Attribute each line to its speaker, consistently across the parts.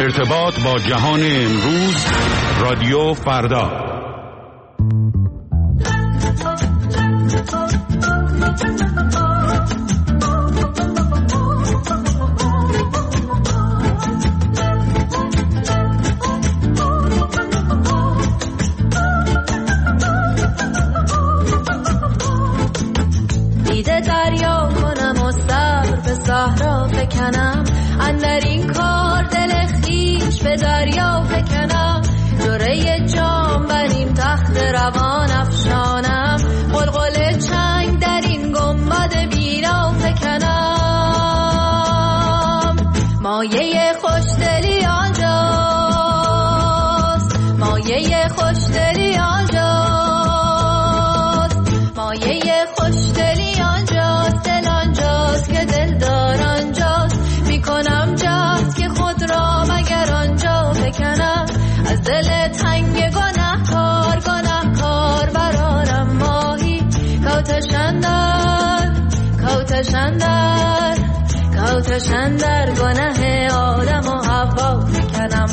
Speaker 1: ارتباط با جهان امروز، رادیو فردا.
Speaker 2: دیده دریا کنم و صبر به صحرا فکنم، اندر این کار دل خویش به دریا فکنم. جرعه جام بریم تخت روان افشانم، قلقل چنگ در این گنبد بینا فکنم. مایه خوشدلی آنجاست، مایه خوشدلی آنجاست، مایه خوشدلی آنجاست، دل آنجاست که دل دار آنجاست. میکنم جهد که خود را مگر آنجا بکنم، از دل تنگ گناهکار گناهکار برارم ماهی. کوتشن در گناه آدم و حوا بکنم.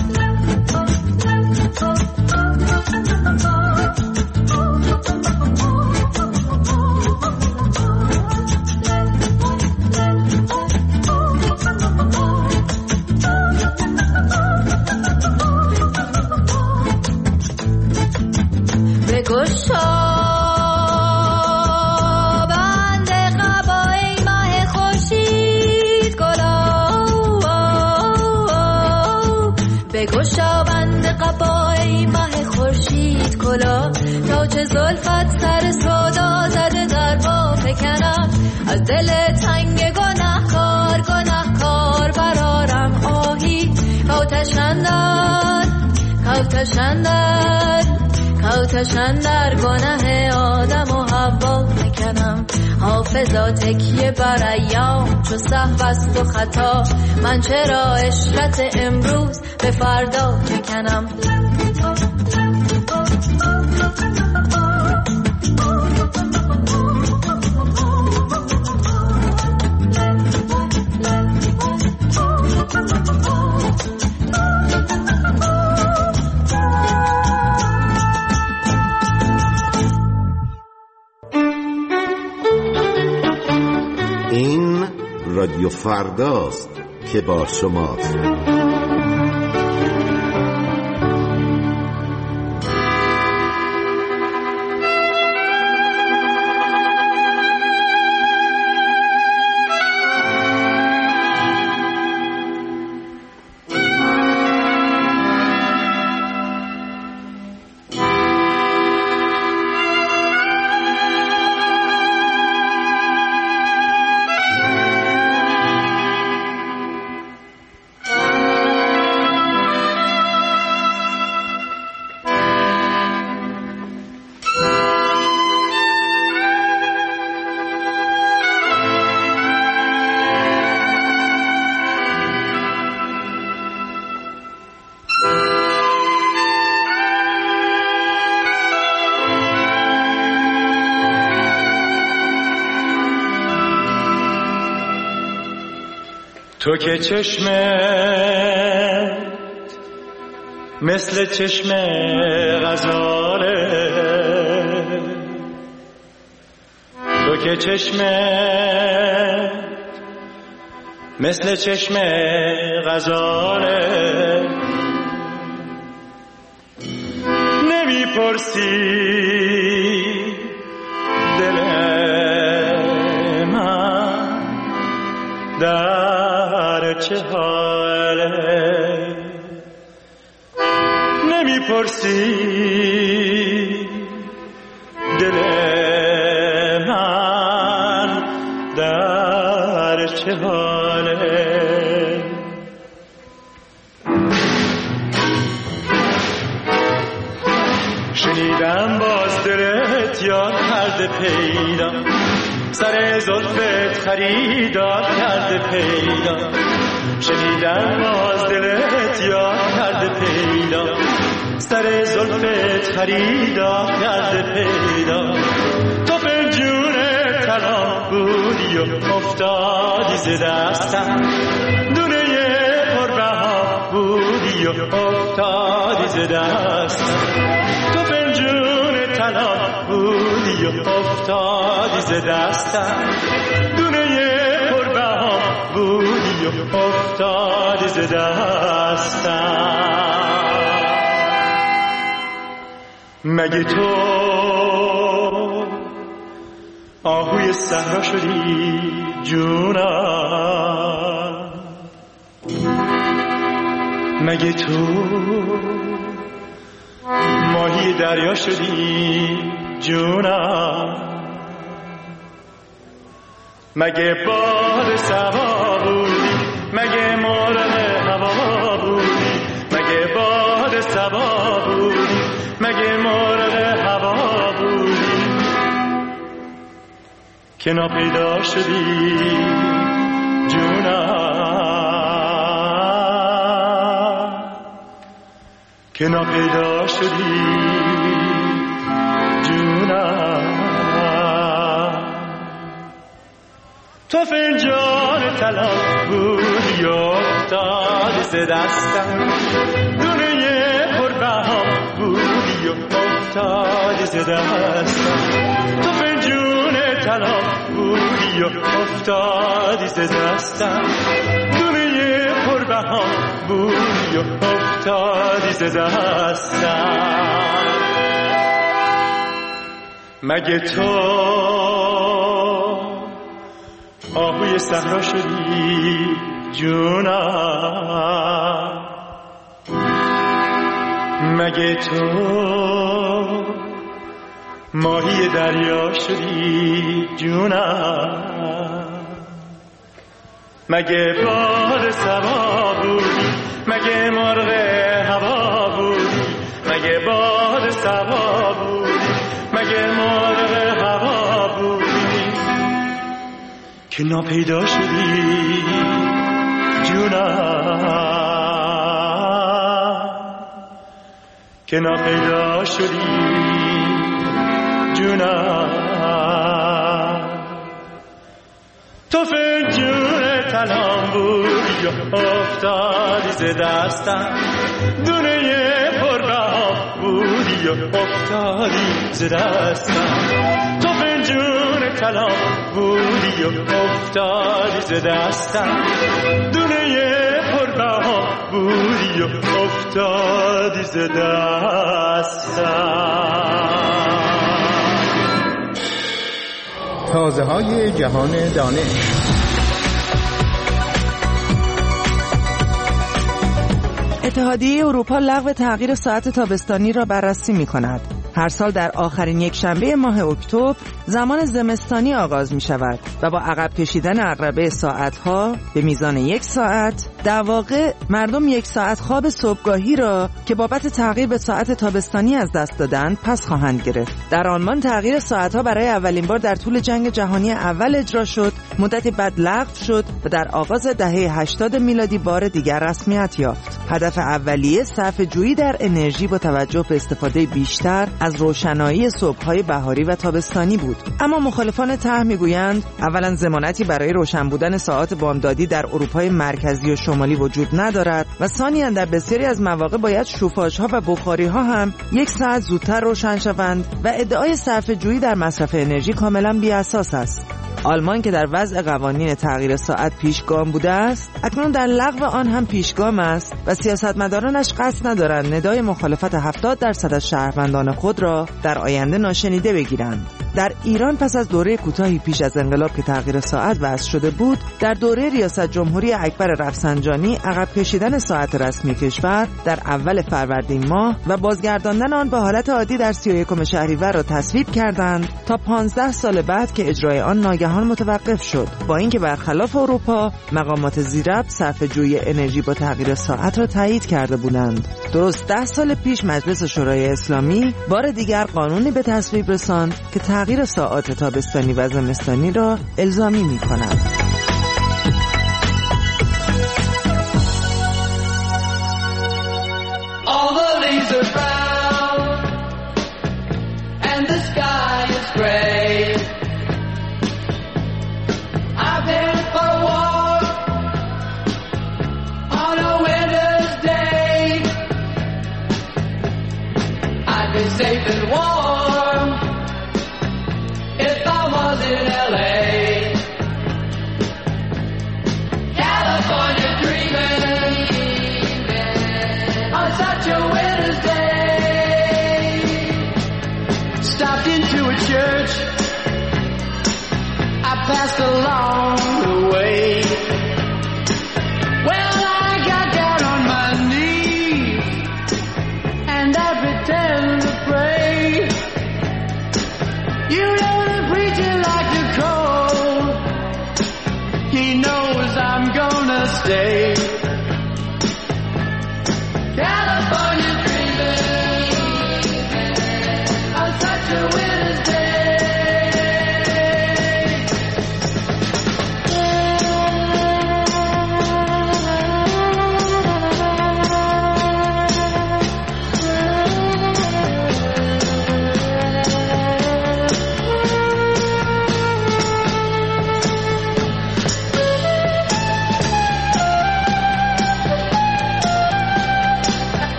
Speaker 2: بگشابند قبای ماه خورشید کلا، تا چه زلفت سر سودا زده در با فکنم. از دل تنگ گناهکار گناهکار برارم آهی. کوتشن در گناه آدم و حوا فکنم. حافظا تکیه بر ایام چو سهو است و خطا، من چرا عشرت امروز به فردا فکنم.
Speaker 3: این رادیو فرداست که با شماست.
Speaker 4: تو که چشمت مثل چشم غزاله، تو که چشمت مثل چشم غزاله، نمیپرسی دل من در چه حاله، نمیپرسی دل من در چه حاله. شنیدم باز دلت یاد کرده پیدا، سر زلفت خریدار کرده پیدا. شنیدم باز دلت یاد کرده پیدا، سر زلفت خریدار کرده پیدا. تو به جون تنها بودی و افتادی ز دستم، دونه پربها بودی افتادی ز دستم، تو فنجون طلا بودی و افتادی ز دستم، دونه پربها بودی و افتادی ز دستم. مگه تو آهوی صحرا شدی جونم، مگه تو ماهی دریا شدی جونم، مگه باد صبا بودی، مگه مرغ هوا بودی، مگه باد صبا بودی، مگه مرغ هوا بودی که ناپیدا شدی جونم، که ناپیدا شدی جونم. تو فنجان طلا بودی و افتادی ز دستم، دونه پربها بودی و افتادی ز دستم، تو فنجون طلا بودی و افتادی ز دستم، دونه پربها بودی و افتادی ز دستم. مگه تو آهوی صحرا شدی جونم، مگه تو ماهی دریا شدی جونم، مگه باد صبا بودی، مگه مرغ هوا بودی، مگه باد صبا بودی، مگه مرغ هوا بودی که ناپیدا شدی جونم، که ناپیدا شدی جونم. تو فنجون طلا بودی و افتادی ز دستم، دونه پربها بودی و افتادی ز دستم، تو فنجون طلا بودی و افتادی ز دستم، دونه پربها بودی و افتادی ز دستم.
Speaker 5: تازه های جهان دانش.
Speaker 6: اتحادیه اروپا لغو تغییر ساعت تابستانی را بررسی می‌کند. هر سال در آخرین یک شنبه ماه اکتبر زمان زمستانی آغاز می شود و با عقب کشیدن عقربه ساعتها به میزان 1 ساعت، در واقع مردم 1 ساعت خواب صبحگاهی را که بابت تغییر به ساعت تابستانی از دست دادند پس خواهند گرفت. در آلمان تغییر ساعتها برای اولین بار در طول جنگ جهانی اول اجرا شد، مدتی بعد لغو شد و در آغاز دهه 80 میلادی بار دیگر رسمیت یافت. هدف اولیه صرفه‌جویی در انرژی با توجه به استفاده بیشتر از روشنایی صبح‌های بهاری و تابستانی بود. اما مخالفان طرح می‌گویند اولاً ضمانتی برای روشن بودن ساعات بامدادی در اروپای مرکزی و شمالی وجود ندارد و ثانیاً در بسیاری از مواقع باید شوفاژها و بخاری‌ها هم 1 ساعت زودتر روشن شوند و ادعای صرفه‌جویی در مصرف انرژی کاملاً بی‌اساس است. آلمان که در وضع قوانین تغییر ساعت پیشگام بوده است، اکنون در لغو آن هم پیشگام است و سیاستمدارانش قصد ندارند ندای مخالفت 70% از شهروندان خود را در آینده ناشنیده بگیرند. در ایران پس از دوره کوتاهی پیش از انقلاب که تغییر ساعت وضع شده بود، در دوره ریاست جمهوری اکبر رفسنجانی عقب کشیدن ساعت رسمی کشور در اول فروردین ماه و بازگرداندن آن به حالت عادی در 31 شهریور را تصویب کردند تا 15 سال بعد که اجرای آن ناگهان متوقف شد، با اینکه برخلاف اروپا مقامات ذی‌ربط صرفه‌جویی انرژی با تغییر ساعت را تایید کرده بودند. درست 10 سال پیش مجلس شورای اسلامی بار دیگر قانونی به تصویب رساند که تغییر ساعات تابستانی و زمستانی را الزامی می‌کند.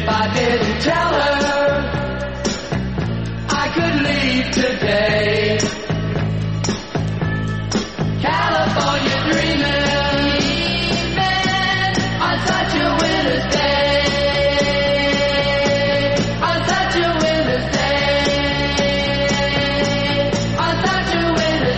Speaker 7: if I didn't tell her I could leave today. California dreaming on such a winter's day, on such a winter's day, on such a winter's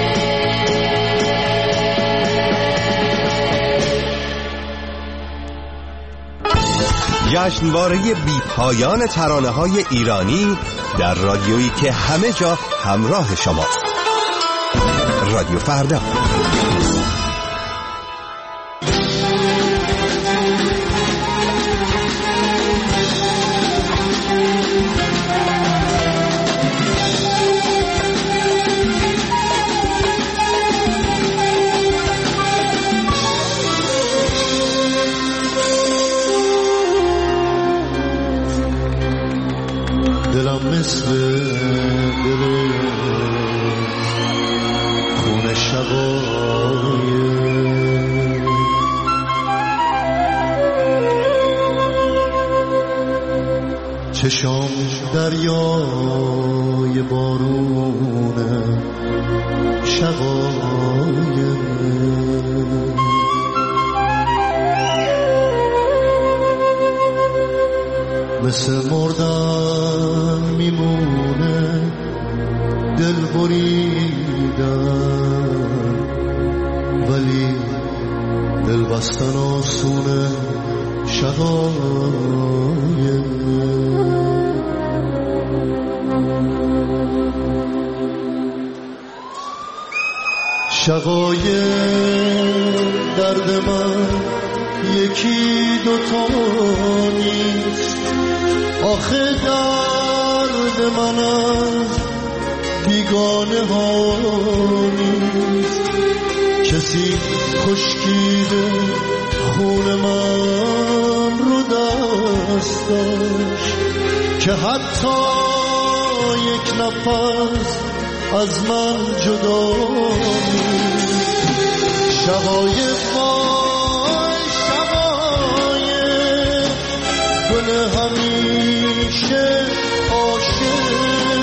Speaker 7: day.
Speaker 8: جشنواره بی پایان ترانه‌های ایرانی در رادیویی که همه جا همراه شماست. رادیو فردا.
Speaker 9: دلم مثل دل خون شبای چشام دریای بارونه شبای مثل مردن میمونه دل بریدن ولی دل بستن آسونه شقایق شقایق درد من یکی دوتا نیست آخه درد من از بیگانه ها نیست کسی خشکیده خون من رو دست داشت که حتی یک نفس از من جدا نیست شقایق وای شقایق گل همیشه عاشق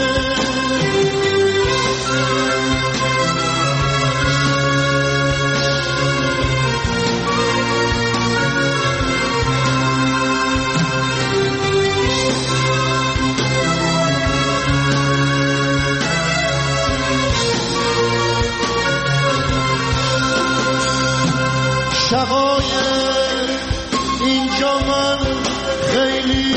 Speaker 9: شقایق اینجا من خیلی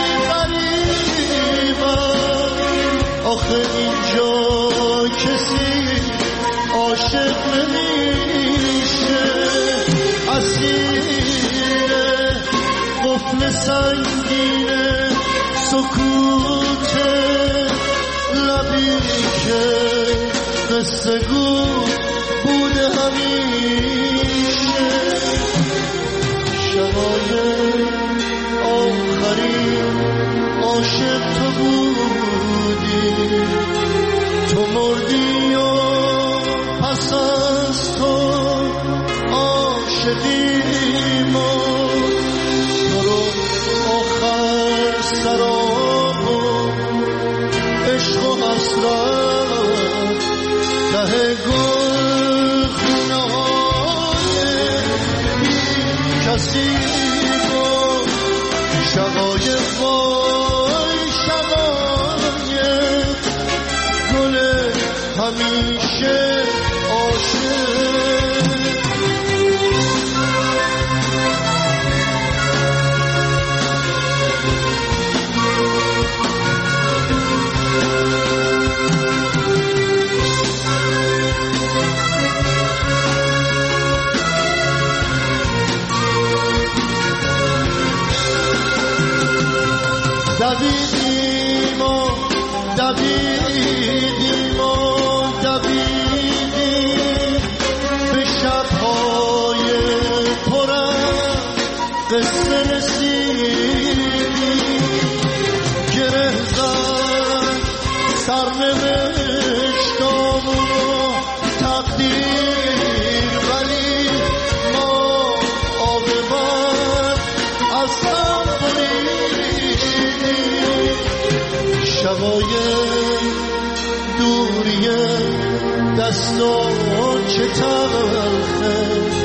Speaker 9: غریبم آخه اینجا کسی عاشق نمیشه اسیر قفل سنگین سکوت لبی که قصه گو بوده همیشه شقایق آخرین عاشق تو بودی تو مردی و پس از تو عاشقیم و تو رو آخر سراب و عشق و حسرت ته گل خونه های بی کسی بود شقایق وای شقایق گل همیشه عاشق دویدیم و دویدیم و دویدیم به شبهای پرم قصه رسیدیم گره زد سرنوشتامون و تقدیر ولی ما عاقبت از هم برید شقایق دوری دستان چه تلخه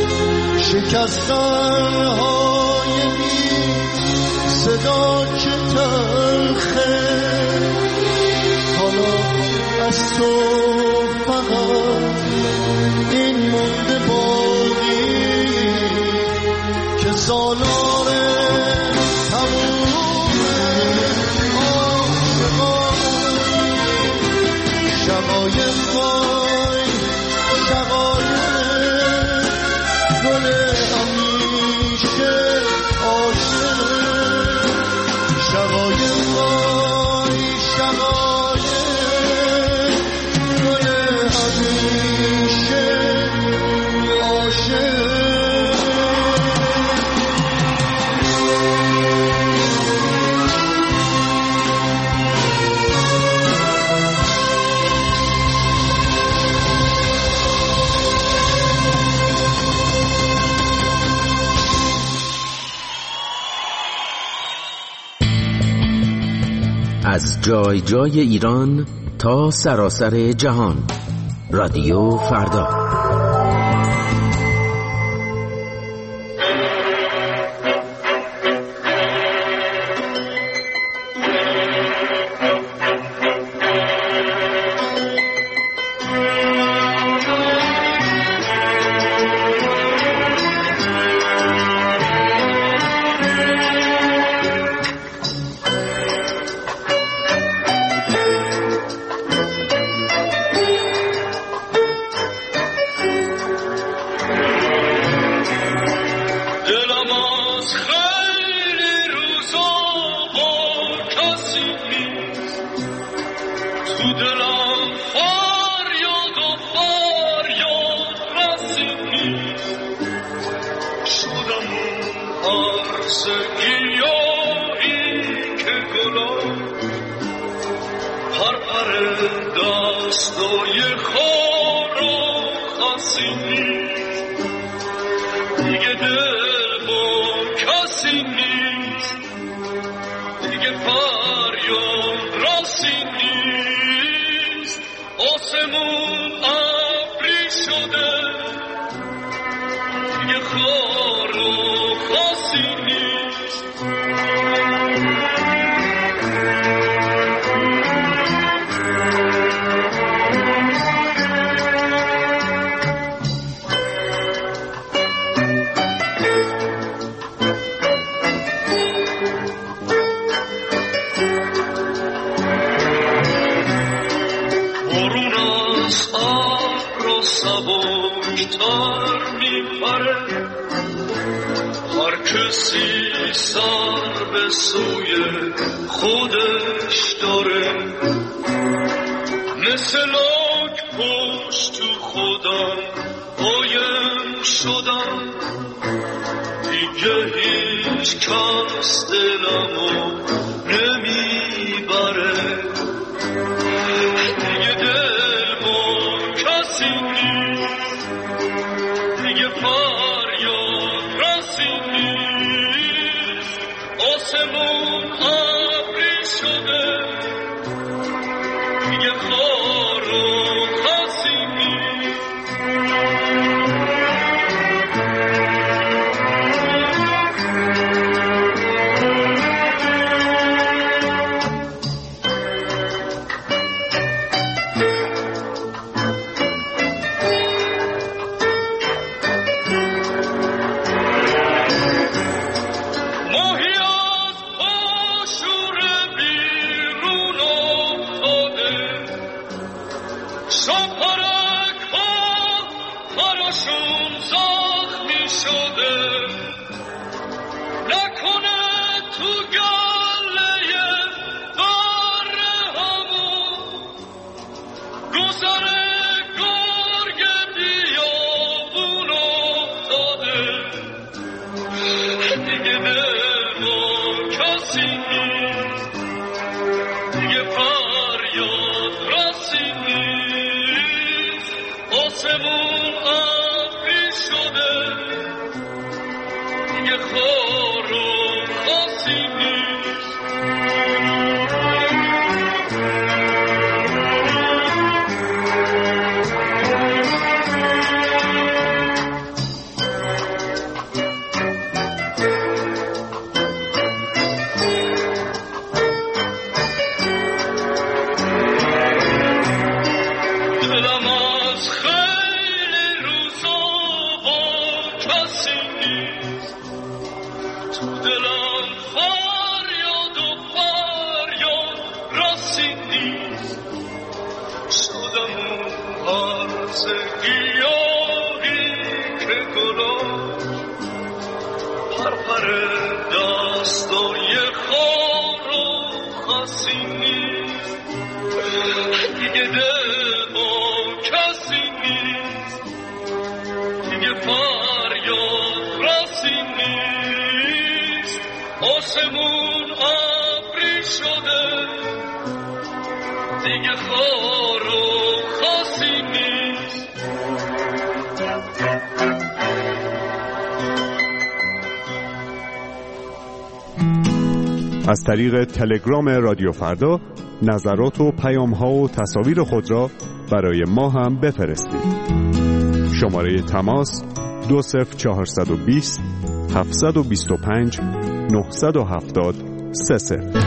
Speaker 9: شکستنهای بی صدا چه تلخه حالا از تو فقط این مونده باقی که سالار تموم عاشقانی شقایق وای شقایق گل همیشه عاشق شقایق وای شقایق گل همیشه عاشق
Speaker 10: از جای جای ایران تا سراسر جهان، رادیو فردا.
Speaker 4: فریاد راسی نیست شدم هرز گیاهی که گلم پرپر دستای خار و خاصی نیست دیگه دل با کسی نیست دیگه فریاد راسی نیست آسمون ابری شده دیگه خار و خاصی نیست.
Speaker 1: از طریق تلگرام رادیو فردا نظرات و پیام‌ها و تصاویر خود را برای ما هم بفرستید. شماره تماس 20420 725 970 30.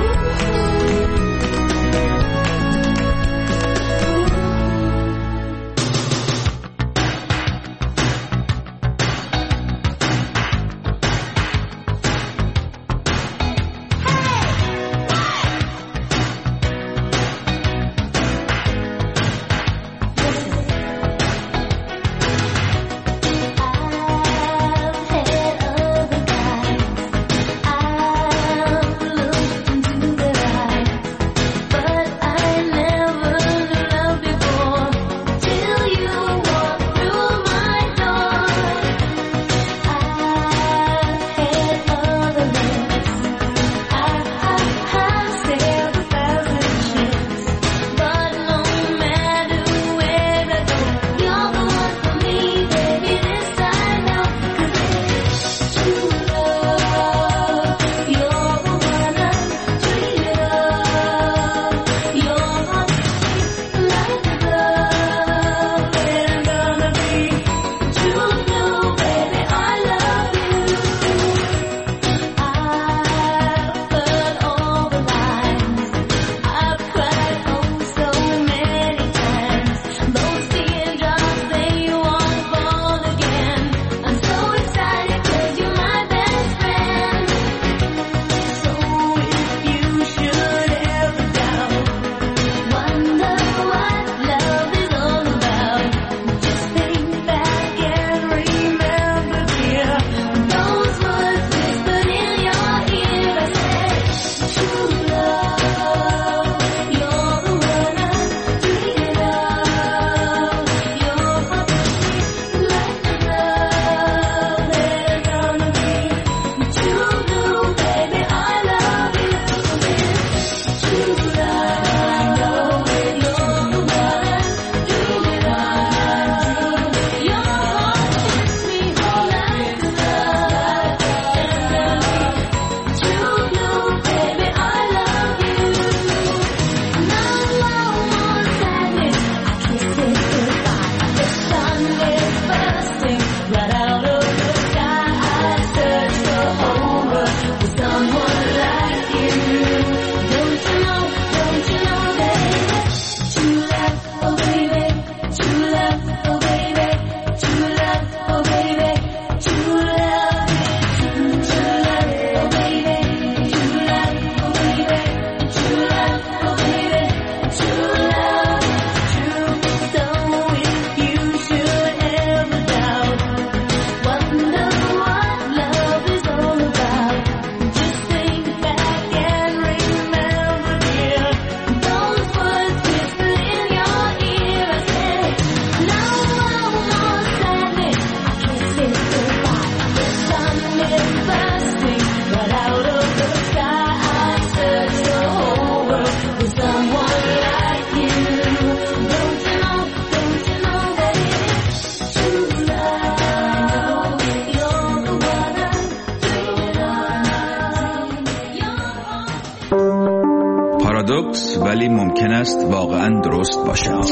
Speaker 11: پارادوکس ولی ممکن است واقعا درست باشد.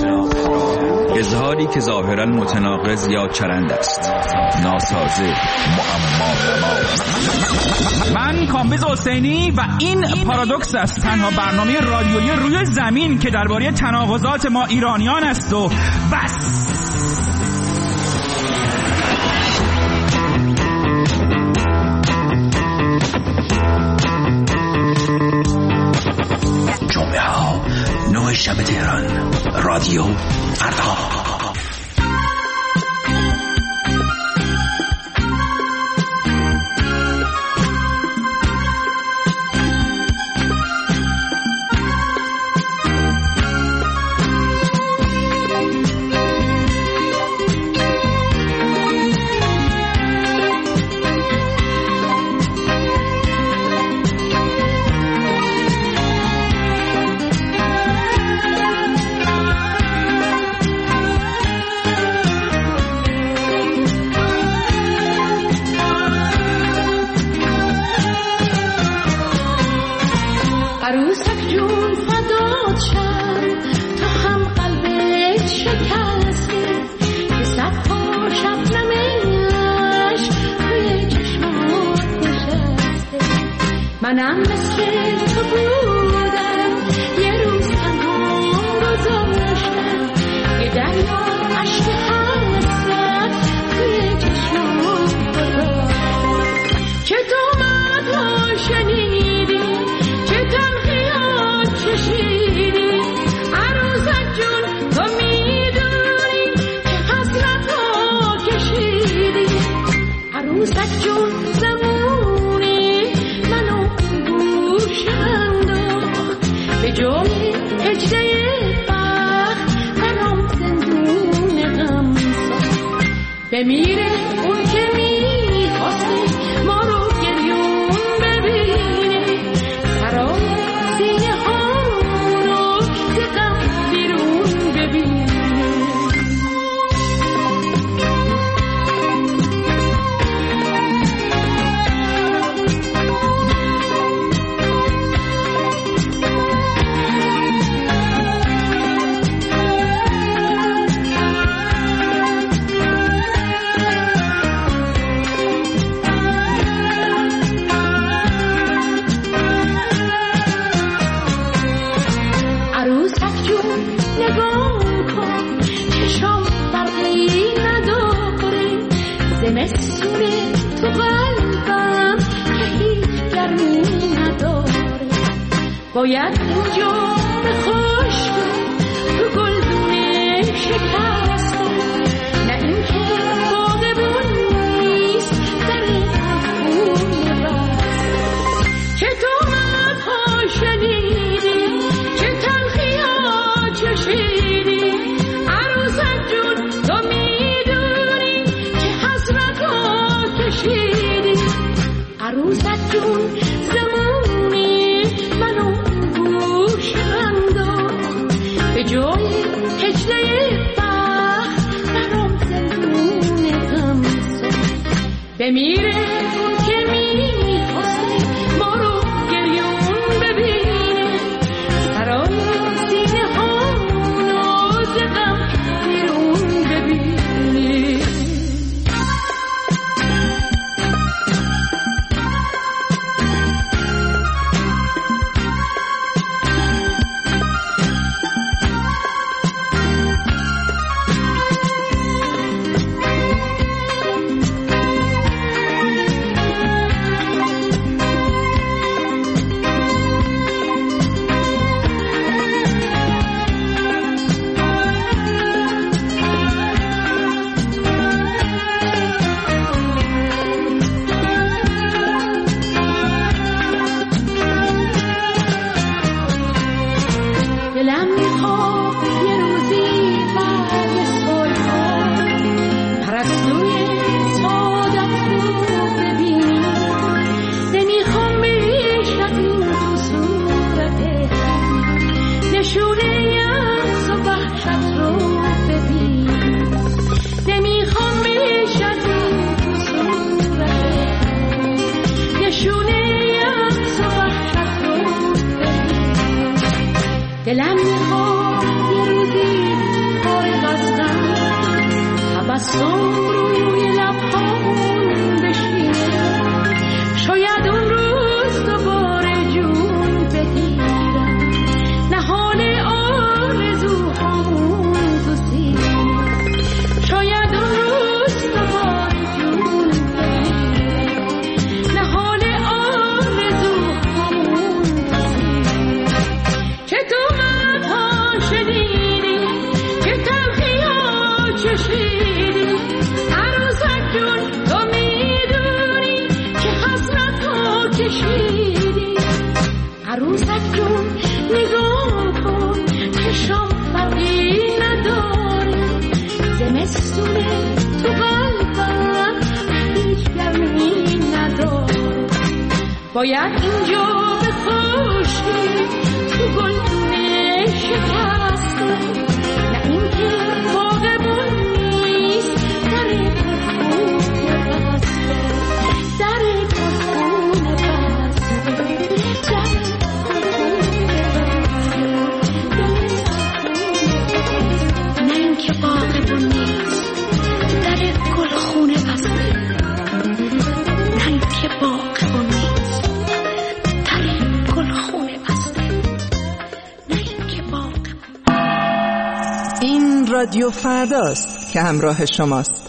Speaker 11: اظهاری که ظاهرا متناقض یا چرند است، ناسازه، معما.
Speaker 12: من کامبیز حسینی و این پارادوکس است، تنها برنامه رادیویی روی زمین که درباره تناقضات ما ایرانیان است و بس.
Speaker 10: شب تهران. رادیو فردا.
Speaker 2: منم مثل تو بودم یه روز تنها گذاشتم یه دریا عشق حسرت توی چشمات گذاشتم چه تومت‌ها شنیدی چه تلخیات چشیدی عروسک جون تو میدونی که حسرت‌ها کشیدی عروسک جون به جای هجده بخت برام زندون غم ساخت بمیره اون که میخواسته ما رو گریون ببینه سرای سینه ها رو ز غم بیرون ببینه زمستونه تو قلبم که هیچ گرمی نداره باید اینجا به خشک تو گلدونه شکسته نه این که باغبون نیست در افغون بسته چه تومت‌ها شنیدی چه تلخی‌ها چشیدی عروسک جون تو عروسک جون زمانی منو گوش انداخت به جای هجده بخت برام زندون غم ساخت بمیره اون که میخواسته ما رو گریون ببینه سرای سینه ها رو ز غم بیرون ببینه دلم میخواد یه روزی فارغ از غم تبسم روی لبهام بشینه شاید اون روز دوباره جون بگیرم نهال آرزوهامون تو سینه شاید اون روز دوباره جون بگیرم نهال آرزوهامون تو سینه چه تو
Speaker 7: باید اینجا بخوشی تو گلدونه شکسته، نه این که باغبون نیست در گلخونه بسته، در گلخونه بسته. نه این که باغبون نیست در گلخونه بسته، نه این که باغبون نیست در گلخونه بسته، نه این که باغبون.
Speaker 6: این رادیو فرداست که همراه شماست.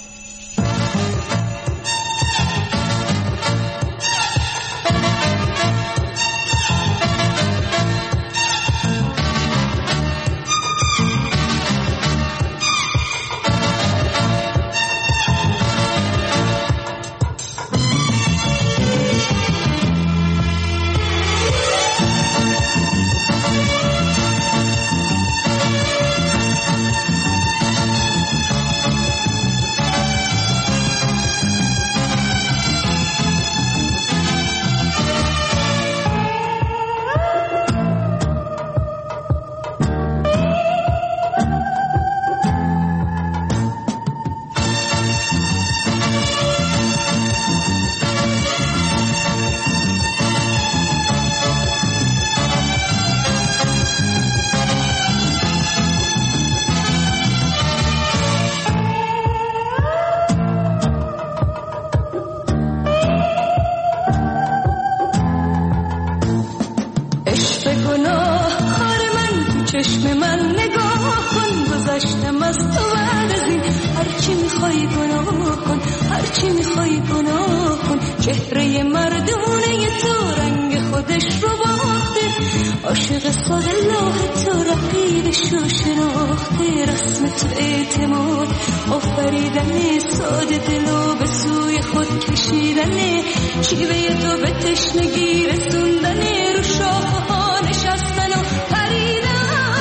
Speaker 2: چشم من نگاه کن، گذشتم از تو بعد از این، هرچی میخوای گناه کن، هرچی میخوای گناه کن. چهره مردونه تو رنگ خودش رو باخته، عاشق ساده لاه تو رقیبش رو شناخته. رسم تو اعتماد آفریدن ساده دلو به سوی خود کشیدنه، شیوه تو به تشنگی رسوندنه، رو شاخه ها نشستن و پریدنه.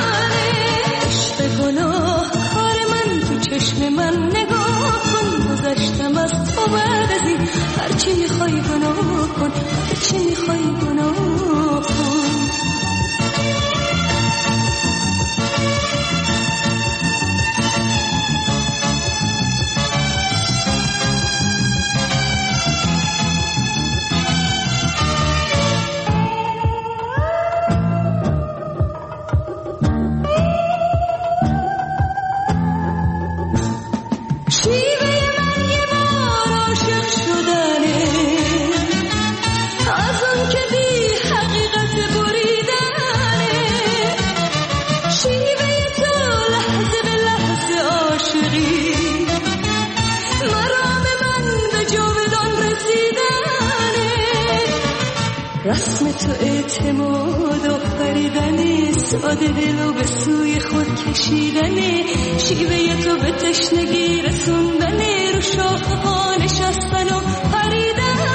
Speaker 2: عشق گناه کار من تو چشم من نگاه کن، گذشتم از تو بعد از این، هرچی میخوای گناه کن، هرچی میخوای گناه کن. رسم تو اعتماد آفریدنه، ساده دلو به سوی خود کشیدنه، شیوه تو به تشنگی رسوندنه، رو شاخه ها نشستن و پریدنه.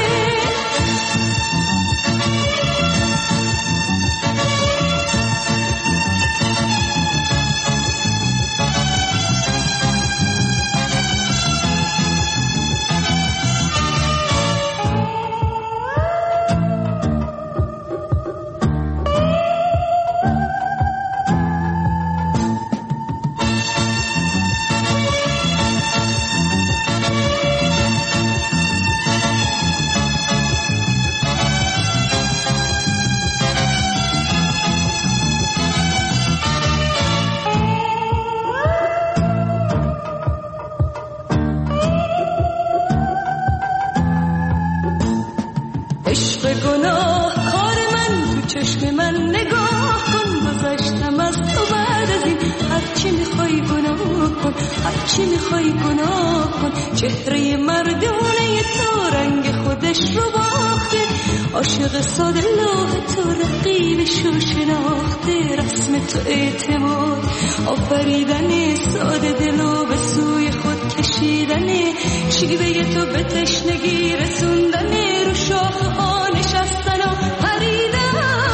Speaker 2: عشق گناه کار من تو چشم من نگاه کن، گذشتم از تو بعد از این، هرچی میخوای گناه کن، هرچی میخوای گناه کن. چهره مردونه تو رنگ خودش رو باخته، عاشق ساده لوح تو رقیبش رو شناخته. رسم تو اعتماد آفریدنه، ساده دلو به سوی خود کشیدنه، شیوه تو به تشنگی رسوندنه، رو شاخه ها نشستن و پریدنه.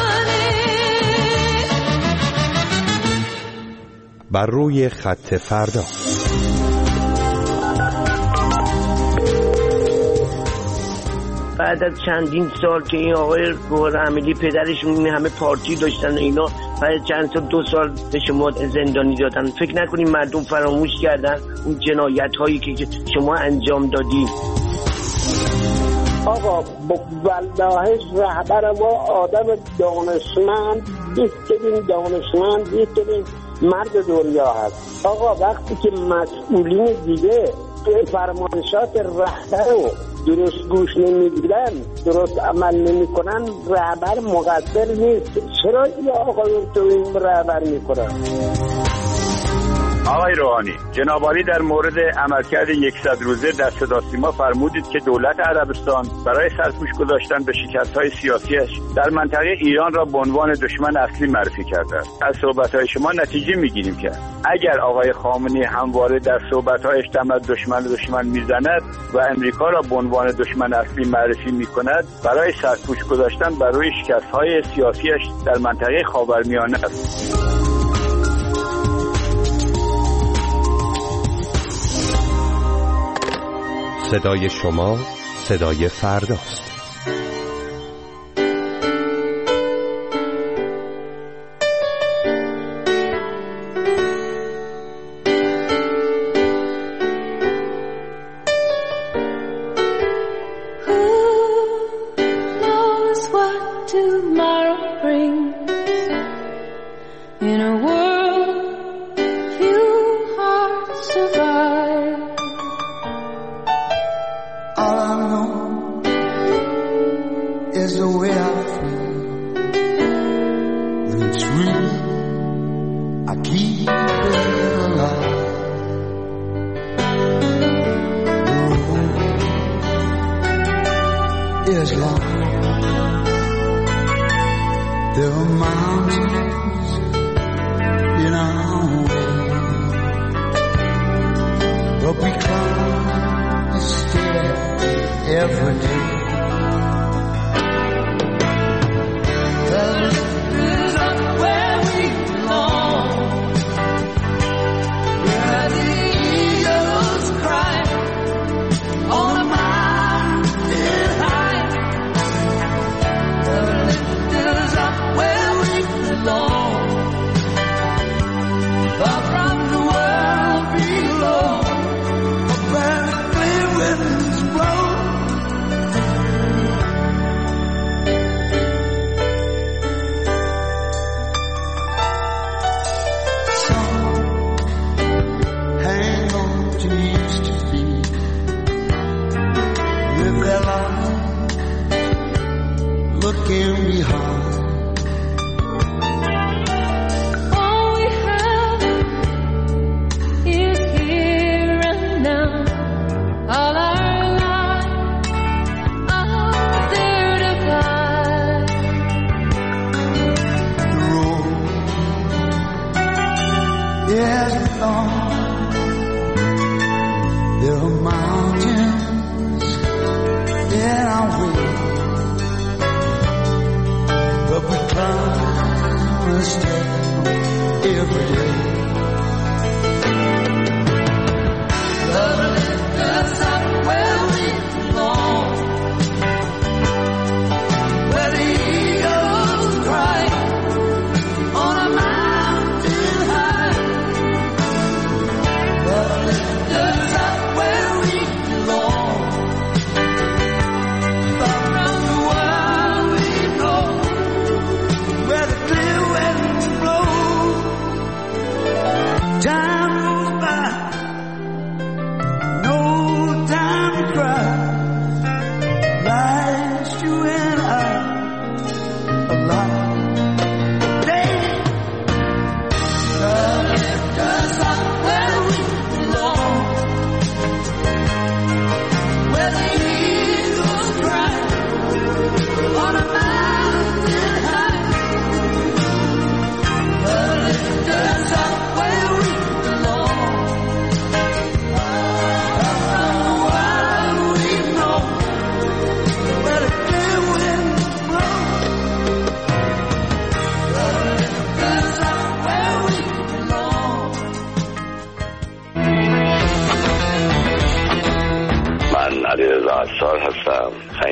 Speaker 8: بر روی خط فردا.
Speaker 13: بعد از چندین سال که این آقای روح رحمتی پدرشون این همه پارتی داشتن اینا، بعد چند سال 2 سال به شما زندانی دادن. فکر نکنید مردم فراموش کردن اون جنایت هایی که شما انجام دادید.
Speaker 14: آقا والله رهبر ما آدم دانشمند، بیشترین دانشمند، بیشترین مرد دنیا هست. آقا وقتی که مسئولین دیگه توی فرمایشات رهبر رو درست گوش نمیگیرن، درست عمل نمیکنن، رهبر مقصر نیست. چرا این آقایون تو این رهبر میکنن؟
Speaker 15: آقای روحانی، جناب عالی در مورد عملکرد 100 روزه در صدا سیما فرمودید که دولت عربستان برای سرپوش گذاشتن به شکست‌های سیاسیش در منطقه ایران را به عنوان دشمن اصلی معرفی کرده است. از صحبت‌های شما نتیجه می‌گیریم که اگر آقای خامنه‌ای همواره در صحبت‌هایش دم از دشمن می‌زند و امریکا را به عنوان دشمن اصلی معرفی می‌کند، برای سرپوش گذاشتن بر روی شکست‌های سیاسیش در منطقه خاورمیانه است.
Speaker 8: صدای شما صدای فرداست.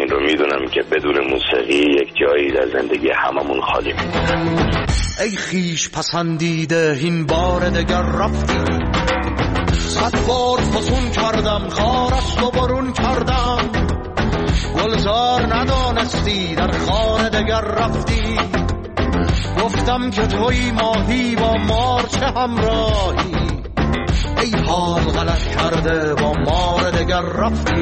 Speaker 16: این رو میدونم که بدون موسیقی یک جایی در زندگی هممون خالی میمونه.
Speaker 9: ای خیش پسندیده این بار دگر رفتی، 100 بار فسون کردم خارست و برون کردم، گلزار ندانستی در خانه دگر رفتی، گفتم که توی ماهی با مار چه همراهی، ای حال غلط کرده با مار دگر رفتی.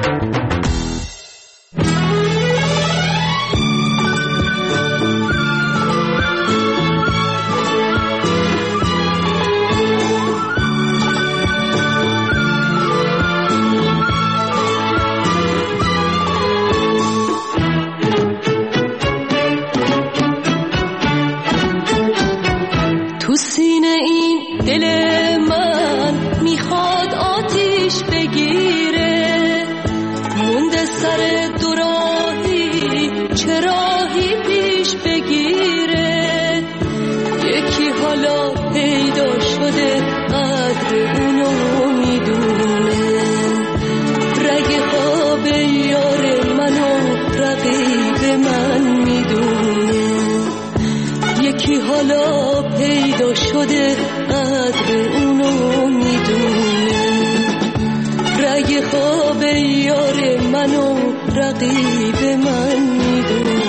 Speaker 2: تو سینه این دل من میخواد آتیش بگیره، مونده سر دوراهی چه راهی پیش بگیره، یکی حالا پیدا شده قدر اونو میدونه، رگ خواب یار منو رقیب من میدونه، یکی حالا پیدا شده قدر اونو میدونه، رگ خواب یار منو رقیب من میدونه.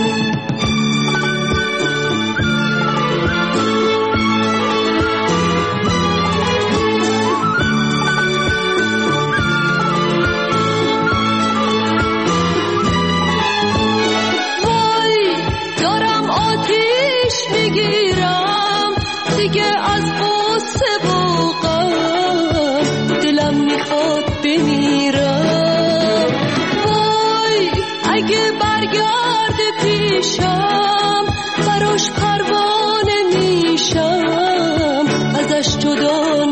Speaker 2: وای دارم آتیش میگیرم دیگه از غصه و غم، دلم میخواد بمیرم، وای اگه برگرد پیشم براش پروانه میشم، ازش جدا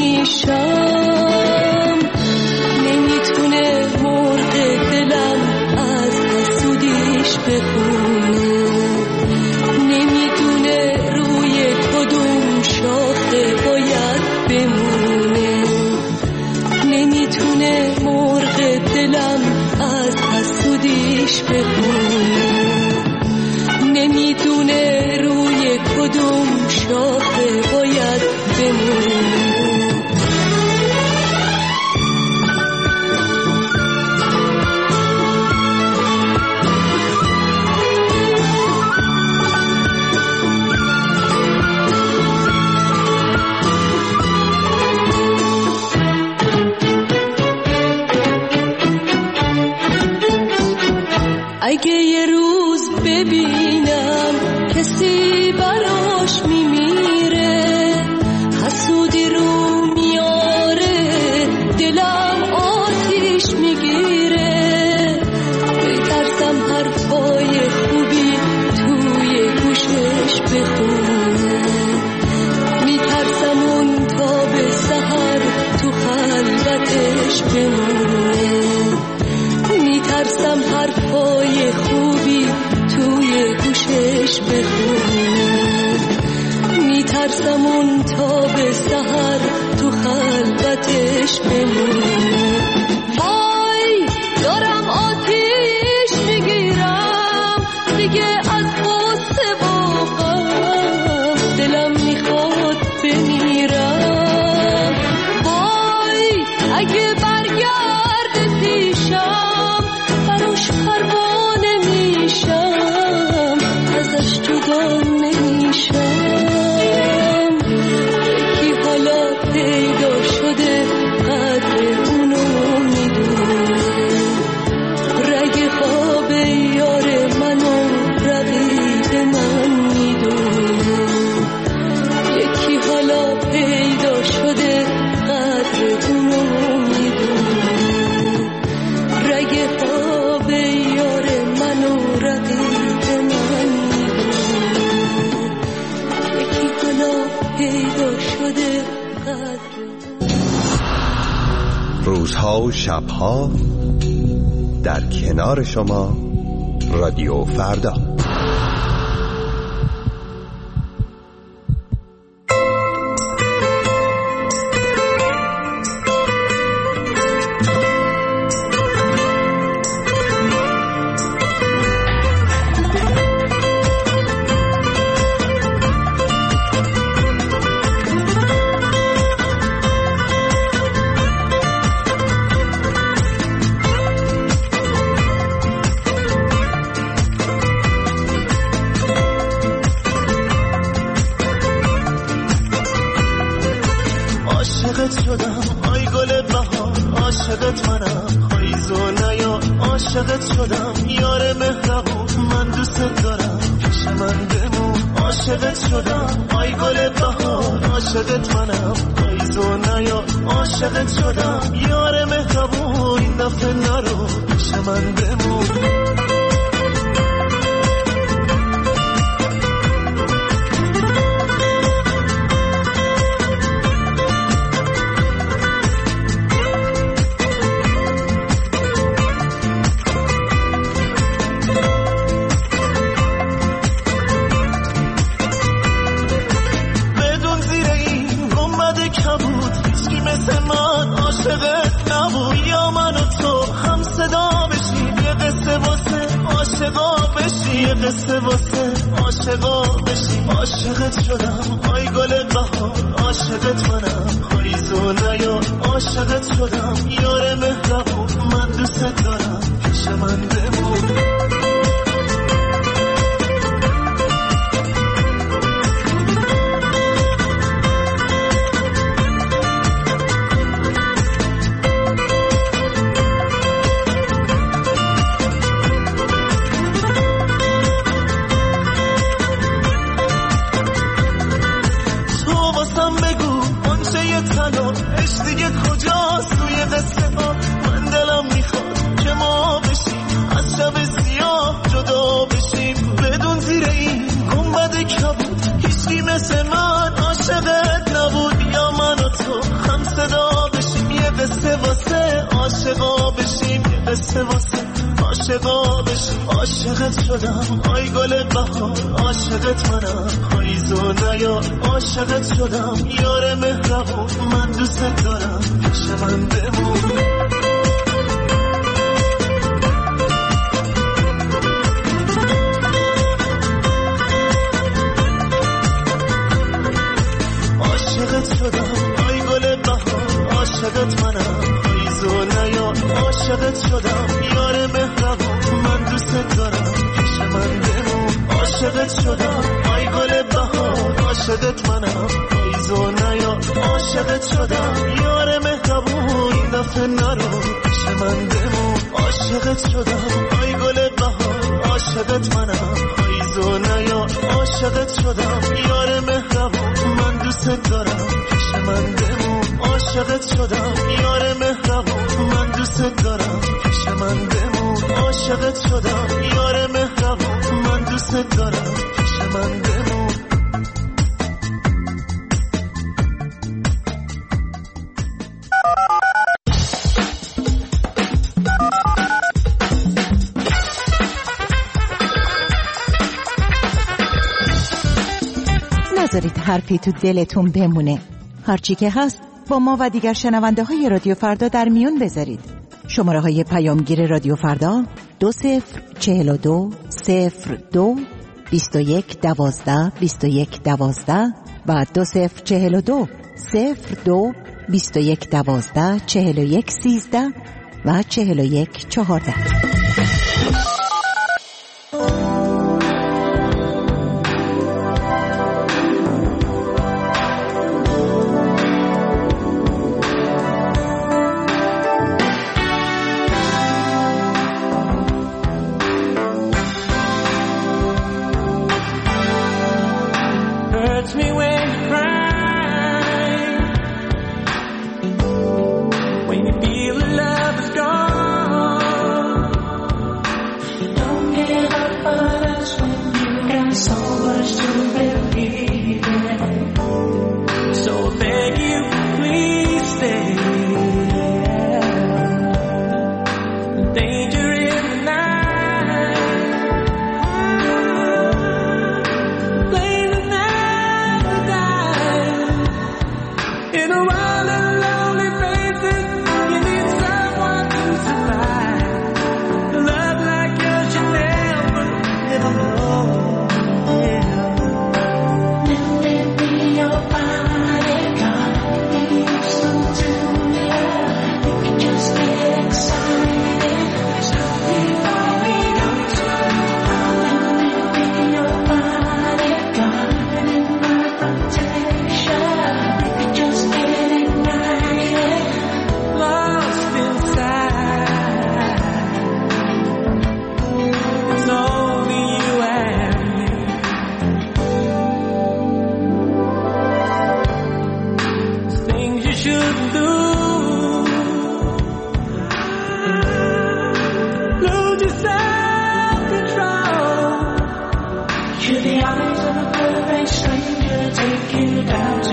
Speaker 2: نمیشم، نمیتونه مرغ دلم از حسودیش بخونه، نمیدونه روی کدوم شاخه باید بمونه، نمیتونه مرغ دلم از حسودیش بخونه، نمیدونه روی کدوم شاخه باید بمونه. اگه یه روز ببینم کسی براش میمیره، حسودی رو میاره، دلم آتیش میگیره، بترسم حرفای خوبی توی گوشش بخونه، میترسم اون تا به سحر تو خلوتش بمونه، میترسم حرفای خوبی توی گوشش بخونه، میترسم اون تا به سحر تو خلوتش بمونه. وای دارم آتیش میگیرم دیگه از غصه و غم، دلم میخواد بمیرم، وای اگه برگرد پیشم براش پروانه میشم، ازش جدا نمیشم، یکی حالا پیدا شده قدر اونو میدونه، رگ خواب یار منو رقیب من میدونه، یکی حالا پیدا شده قدر اونو میدونه، رگ خواب یار منو رقیب من میدونه، یکی حالا پیدا شده قدر.
Speaker 8: روزها و شبها در کنار شما رادیو فردا.
Speaker 17: عاشقت منم پاییز و نیا عاشقت شدم یار مهربون من دوست دارم پیش من بمون عاشقت شدم آی گل بهار عاشقت منم پاییز و نیا عاشقت شدم یار مهربون این دفعه نرو پیش من بمون یه قصه واسه عاشقا بشیم عاشقت شدم آی گل بهار عاشقت منم پاییز و نیا عاشقت شدم یار مهربون من دوست دارم پیش من بمون عاشقت شدم آی گل بهار عاشقت منم پاییز و نیا عاشقت شدم یار مهربون من دوست دارم پیش من بمون عاشقت شدم آی گل بهار عاشقت منم پاییز و نیا عاشقت شدم یار مهربون من دوست دارم پیش من بمون عاشقت شدم آی گل بهار عاشقت منم پاییز و نیا عاشقت شدم یار مهربون این دفعه نرو پیش من بمون عاشقت شدم آی گل بهار عاشقت منم پاییز و نیا عاشقت شدم یار مهربون من دوست دارم پیش من بمون عاشقت شدم یار مهربون من دوست دارم پیش من بمون عاشقت شدم یار مهربون من دوست دارم پیش من بمون
Speaker 18: نذارید حرفی تو دلتون بمونه. هرچی که هست با ما و دیگر شنونده های رادیو فردا در میون بذارید. شماره های پیامگیر رادیو فردا 2042 02 21 12 21 12 و 2042 02 21 12 41 13 و 41 14.
Speaker 19: Could the eyes of a perfect stranger take you down to